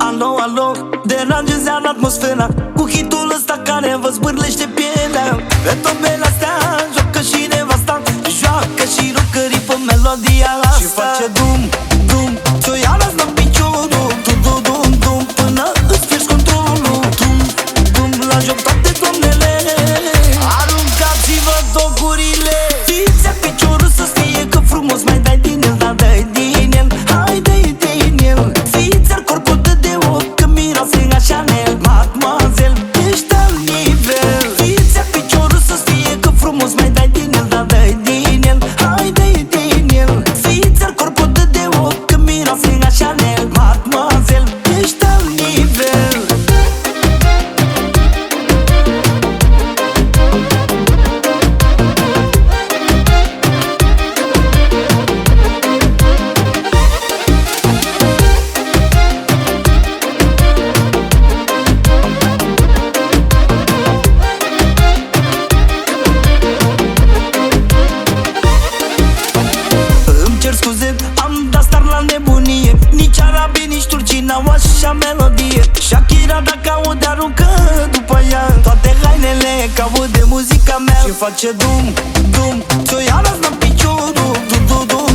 Alo, alo, deranjează atmosfera cu hitul ăsta care vă zbârlește pielea. Pe tobele astea joacă și nevasta, joacă și rocării pe melodia asta. Și face dum, dum, ți-o ia la piciorul, dum, dum, dum, până îți pierzi controlul. Dum, dum, la joc toate domnele, aruncați-vă dogurile. Fiți-a piciorul să scrie că frumos mai dai din el, dar dai din el, hai dai din el. Fiți-ar corpul de ochi că miroase a Chanel, mademoiselle, ești al nivel. Fiți-a piciorul să scrie că frumos mai dai din el, dar dai din el, hai dai din el. Fiți-ar corpul de ochi că miroase a Chanel, mademoiselle, ești al nivel. Îmi cer scuze, am dat star la nebunie. Nici arabii, nici turcii n-au așa melodie. Shakira dacă aude aruncă după ea toate hainele, că aude muzica mea. Și face dum, dum, ți-o ia la piciorul, dum, dum, dum,